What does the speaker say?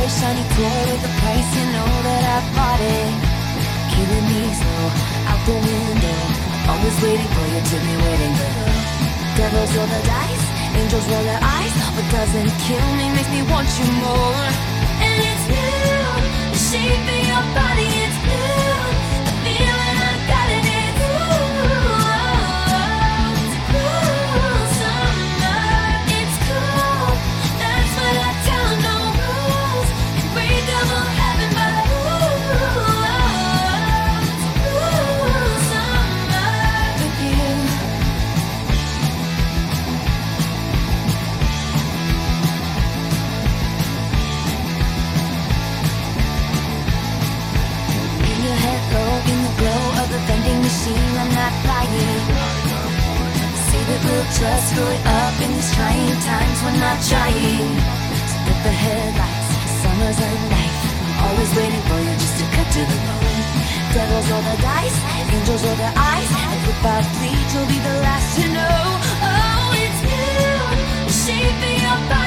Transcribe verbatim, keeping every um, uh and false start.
a shiny toy with a price, you know that I bought it. Killing me slow, out the window. I'm always waiting for you to be waiting, girl. Devils roll the dice, angels roll their eyes. What doesn't kill me makes me want you more. And it's you, the shape of your body, it's blue. The feeling I got in it, ooh, it's cool summer. It's cool, that's what I tell 'em, no rules. You break them all heaven, but ooh, it's cool summer with you. In your head low, in the glow of the vending machine, I'm not lying. Say that we'll just screw it up in these trying times. We're not trying to put the headlights. Summer's a knife. I'm always waiting for you just to cut to the bone. Devils roll the dice, angels roll their eyes. And if I bleed, you'll be the last to know. Oh, it's you, the shape of your body.